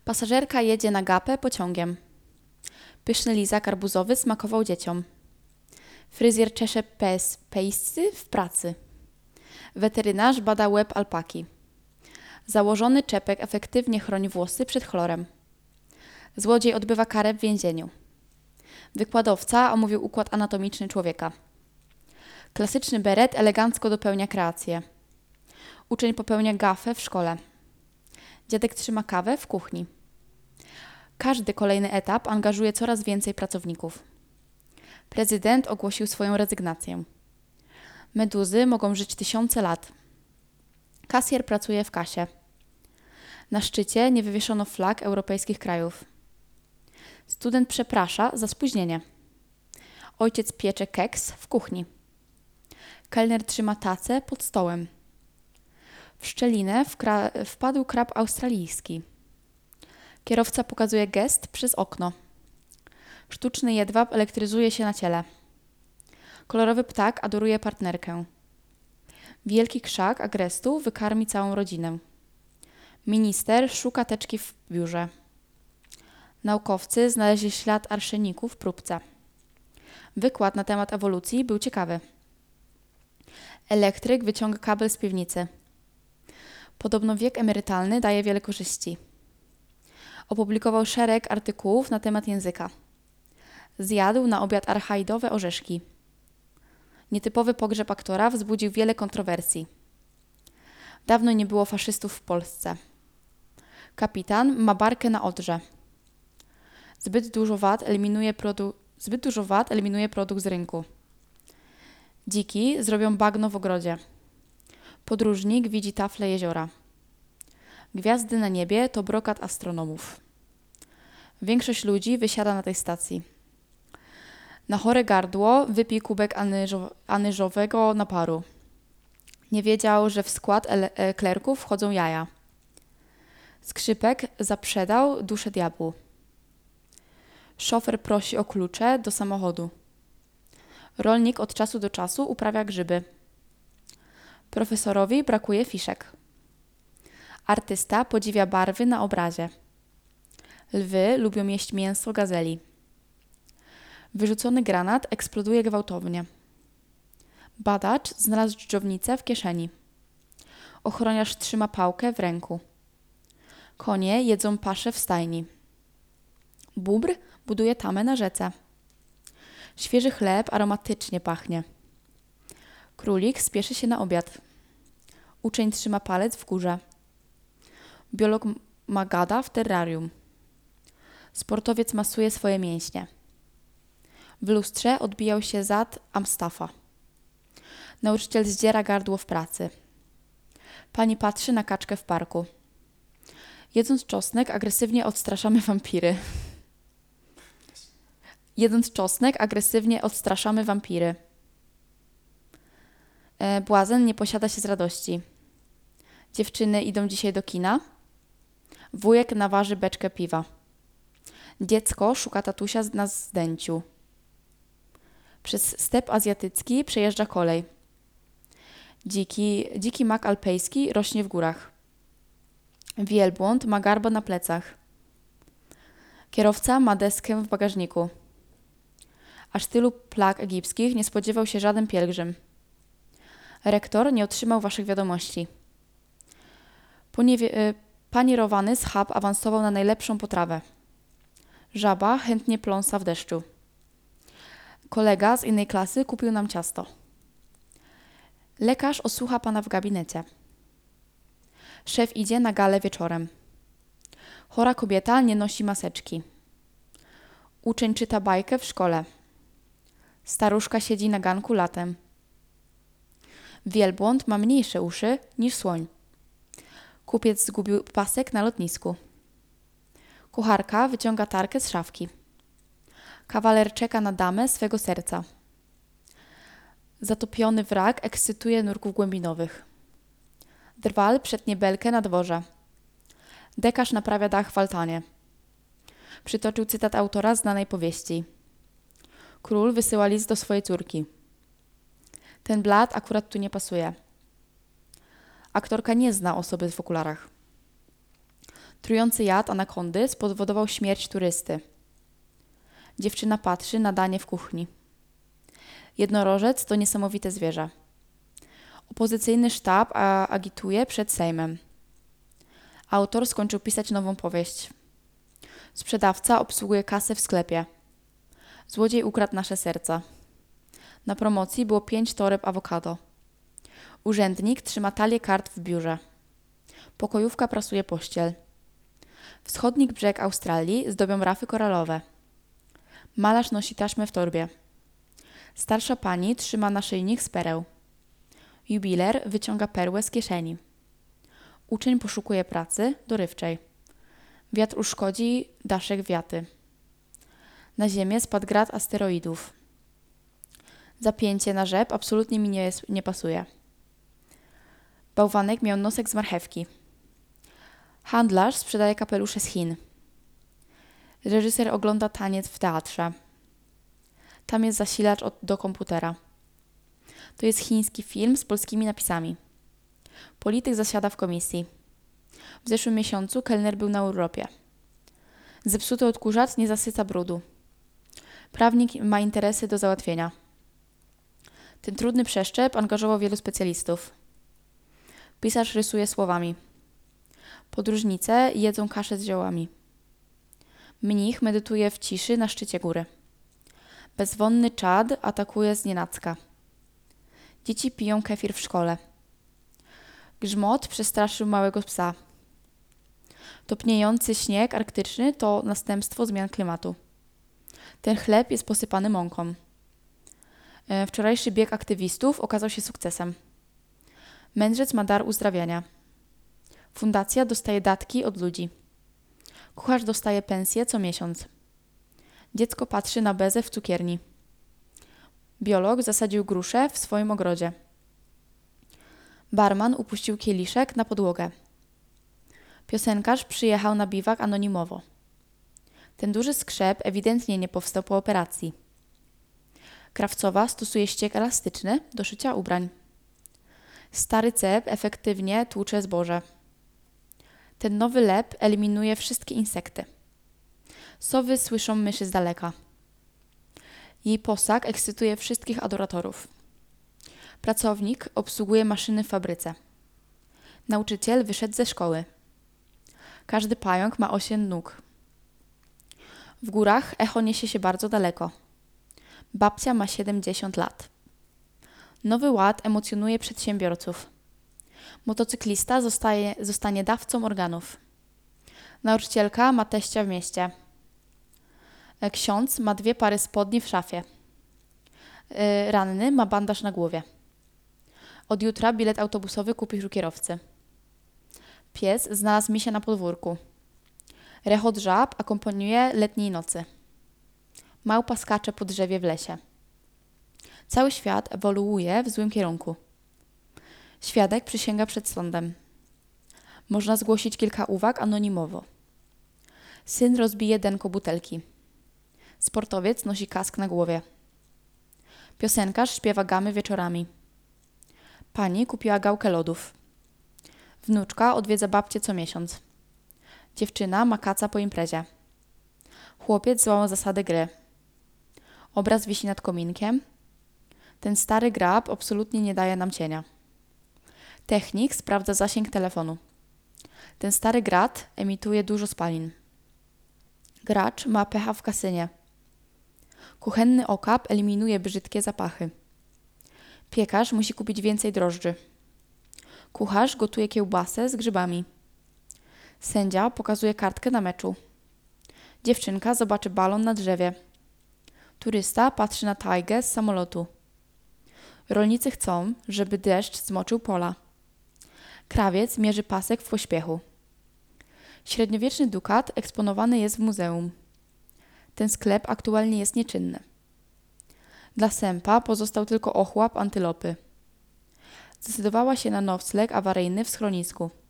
Pasażerka jedzie na gapę pociągiem. Pyszny lizak arbuzowy smakował dzieciom. Fryzjer czesze pejscy w pracy. Weterynarz bada łeb alpaki. Założony czepek efektywnie chroni włosy przed chlorem. Złodziej odbywa karę w więzieniu. Wykładowca omówił układ anatomiczny człowieka. Klasyczny beret elegancko dopełnia kreację. Uczeń popełnia gafę w szkole. Dziadek trzyma kawę w kuchni. Każdy kolejny etap angażuje coraz więcej pracowników. Prezydent ogłosił swoją rezygnację. Meduzy mogą żyć tysiące lat. Kasjer pracuje w kasie. Na szczycie nie wywieszono flag europejskich krajów. Student przeprasza za spóźnienie. Ojciec piecze keks w kuchni. Kelner trzyma tacę pod stołem. W szczelinę wpadł krab australijski. Kierowca pokazuje gest przez okno. Sztuczny jedwab elektryzuje się na ciele. Kolorowy ptak adoruje partnerkę. Wielki krzak agrestu wykarmi całą rodzinę. Minister szuka teczki w biurze. Naukowcy znaleźli ślad arszeniku w próbce. Wykład na temat ewolucji był ciekawy. Elektryk wyciąga kabel z piwnicy. Podobno wiek emerytalny daje wiele korzyści. Opublikował szereg artykułów na temat języka. Zjadł na obiad archaidowe orzeszki. Nietypowy pogrzeb aktora wzbudził wiele kontrowersji. Dawno nie było faszystów w Polsce. Kapitan ma barkę na Odrze. Zbyt dużo VAT eliminuje produkt z rynku. Dziki zrobią bagno w ogrodzie. Podróżnik widzi taflę jeziora. Gwiazdy na niebie to brokat astronomów. Większość ludzi wysiada na tej stacji. Na chore gardło wypij kubek anyżowego naparu. Nie wiedział, że w skład klerków wchodzą jaja. Skrzypek zaprzedał duszę diabłu. Szofer prosi o klucze do samochodu. Rolnik od czasu do czasu uprawia grzyby. Profesorowi brakuje fiszek. Artysta podziwia barwy na obrazie. Lwy lubią jeść mięso gazeli. Wyrzucony granat eksploduje gwałtownie. Badacz znalazł dżdżownicę w kieszeni. Ochroniarz trzyma pałkę w ręku. Konie jedzą paszę w stajni. Bóbr buduje tamę na rzece. Świeży chleb aromatycznie pachnie. Królik spieszy się na obiad. Uczeń trzyma palec w górze. Biolog ma gada w terrarium. Sportowiec masuje swoje mięśnie. W lustrze odbijał się zad Amstafa. Nauczyciel zdziera gardło w pracy. Pani patrzy na kaczkę w parku. Jedząc czosnek, agresywnie odstraszamy wampiry. Błazen nie posiada się z radości. Dziewczyny idą dzisiaj do kina. Wujek naważy beczkę piwa. Dziecko szuka tatusia na zdęciu. Przez step azjatycki przejeżdża kolej. Dziki mak alpejski rośnie w górach. Wielbłąd ma garba na plecach. Kierowca ma deskę w bagażniku. Aż tylu plag egipskich nie spodziewał się żaden pielgrzym. Rektor nie otrzymał waszych wiadomości. Panierowany schab awansował na najlepszą potrawę. Żaba chętnie pląsa w deszczu. Kolega z innej klasy kupił nam ciasto. Lekarz osłucha pana w gabinecie. Szef idzie na galę wieczorem. Chora kobieta nie nosi maseczki. Uczeń czyta bajkę w szkole. Staruszka siedzi na ganku latem. Wielbłąd ma mniejsze uszy niż słoń. Kupiec zgubił pasek na lotnisku. Kucharka wyciąga tarkę z szafki. Kawaler czeka na damę swego serca. Zatopiony wrak ekscytuje nurków głębinowych. Drwal przetnie belkę na dworze. Dekarz naprawia dach w altanie. Przytoczył cytat autora znanej powieści. Król wysyła list do swojej córki. Ten blat akurat tu nie pasuje. Aktorka nie zna osoby w okularach. Trujący jad anakondy spowodował śmierć turysty. Dziewczyna patrzy na danie w kuchni. Jednorożec to niesamowite zwierzę. Opozycyjny sztab agituje przed Sejmem. Autor skończył pisać nową powieść. Sprzedawca obsługuje kasę w sklepie. Złodziej ukradł nasze serca. Na promocji było 5 toreb awokado. Urzędnik trzyma talię kart w biurze. Pokojówka prasuje pościel. Wschodni brzeg Australii zdobią rafy koralowe. Malarz nosi taśmę w torbie. Starsza pani trzyma naszyjnik z pereł. Jubiler wyciąga perłę z kieszeni. Uczeń poszukuje pracy dorywczej. Wiatr uszkodzi daszek wiaty. Na ziemię spadł grad asteroidów. Zapięcie na rzep absolutnie mi nie pasuje. Bałwanek miał nosek z marchewki. Handlarz sprzedaje kapelusze z Chin. Reżyser ogląda taniec w teatrze. Tam jest zasilacz do komputera. To jest chiński film z polskimi napisami. Polityk zasiada w komisji. W zeszłym miesiącu kelner był na urlopie. Zepsuty odkurzacz nie zasyca brudu. Prawnik ma interesy do załatwienia. Ten trudny przeszczep angażował wielu specjalistów. Pisarz rysuje słowami. Podróżnice jedzą kaszę z ziołami. Mnich medytuje w ciszy na szczycie góry. Bezwonny czad atakuje znienacka. Dzieci piją kefir w szkole. Grzmot przestraszył małego psa. Topniejący śnieg arktyczny to następstwo zmian klimatu. Ten chleb jest posypany mąką. Wczorajszy bieg aktywistów okazał się sukcesem. Mędrzec ma dar uzdrawiania. Fundacja dostaje datki od ludzi. Kucharz dostaje pensję co miesiąc. Dziecko patrzy na bezę w cukierni. Biolog zasadził gruszę w swoim ogrodzie. Barman upuścił kieliszek na podłogę. Piosenkarz przyjechał na biwak anonimowo. Ten duży skrzep ewidentnie nie powstał po operacji. Krawcowa stosuje ściek elastyczny do szycia ubrań. Stary cep efektywnie tłucze zboże. Ten nowy lep eliminuje wszystkie insekty. Sowy słyszą myszy z daleka. Jej posag ekscytuje wszystkich adoratorów. Pracownik obsługuje maszyny w fabryce. Nauczyciel wyszedł ze szkoły. Każdy pająk ma 8 nóg. W górach echo niesie się bardzo daleko. Babcia ma 70 lat. Nowy Ład emocjonuje przedsiębiorców. Motocyklista zostanie dawcą organów. Nauczycielka ma teścia w mieście. Ksiądz ma 2 pary spodni w szafie. Ranny ma bandaż na głowie. Od jutra bilet autobusowy kupisz u kierowcy. Pies znalazł misia na podwórku. Rechot żab akompaniuje letniej nocy. Małpa skacze po drzewie w lesie. Cały świat ewoluuje w złym kierunku. Świadek przysięga przed sądem. Można zgłosić kilka uwag anonimowo. Syn rozbije denko butelki. Sportowiec nosi kask na głowie. Piosenkarz śpiewa gamy wieczorami. Pani kupiła gałkę lodów. Wnuczka odwiedza babcię co miesiąc. Dziewczyna ma kaca po imprezie. Chłopiec złamał zasady gry. Obraz wisi nad kominkiem. Ten stary grab absolutnie nie daje nam cienia. Technik sprawdza zasięg telefonu. Ten stary grat emituje dużo spalin. Gracz ma pecha w kasynie. Kuchenny okap eliminuje brzydkie zapachy. Piekarz musi kupić więcej drożdży. Kucharz gotuje kiełbasę z grzybami. Sędzia pokazuje kartkę na meczu. Dziewczynka zobaczy balon na drzewie. Turysta patrzy na tajgę z samolotu. Rolnicy chcą, żeby deszcz zmoczył pola. Krawiec mierzy pasek w pośpiechu. Średniowieczny dukat eksponowany jest w muzeum. Ten sklep aktualnie jest nieczynny. Dla sępa pozostał tylko ochłap antylopy. Zdecydowała się na nocleg awaryjny w schronisku.